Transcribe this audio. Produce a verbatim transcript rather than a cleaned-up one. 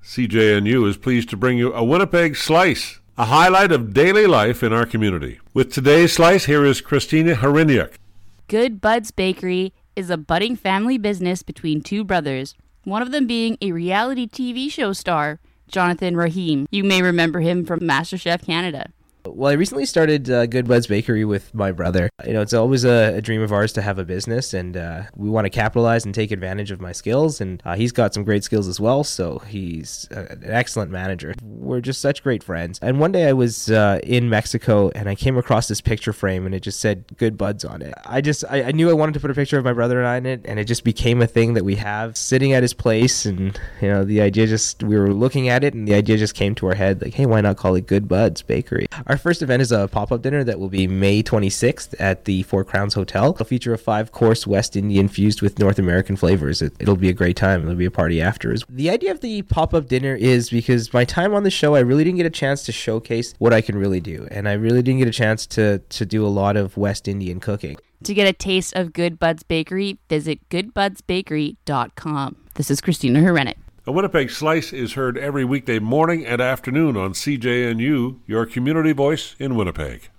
C J N U is pleased to bring you a Winnipeg Slice, a highlight of daily life in our community. With today's Slice, here is Christina Hryniuk. Good Buds Bakery is a budding family business between two brothers, one of them being a reality T V show star, Jonathan Rahim. You may remember him from MasterChef Canada. Well, I recently started uh, Good Buds Bakery with my brother. You know, it's always a, a dream of ours to have a business, and uh, we want to capitalize and take advantage of my skills, and uh, he's got some great skills as well, so he's a, an excellent manager. We're just such great friends. And one day I was uh, in Mexico, and I came across this picture frame, and it just said Good Buds on it. I just, I, I knew I wanted to put a picture of my brother and I in it, and it just became a thing that we have sitting at his place, and, you know, the idea just, we were looking at it, and the idea just came to our head, like, hey, why not call it Good Buds Bakery? Our first event is a pop-up dinner that will be May twenty-sixth at the Four Crowns Hotel. It'll feature a five-course West Indian fused with North American flavors. It, it'll be a great time. There'll be a party after. The idea of the pop-up dinner is because my time on the show, I really didn't get a chance to showcase what I can really do, and I really didn't get a chance to, to do a lot of West Indian cooking. To get a taste of Good Buds Bakery, visit good buds bakery dot com. This is Christina Hryniuk. A Winnipeg Slice is heard every weekday morning and afternoon on C J N U, your community voice in Winnipeg.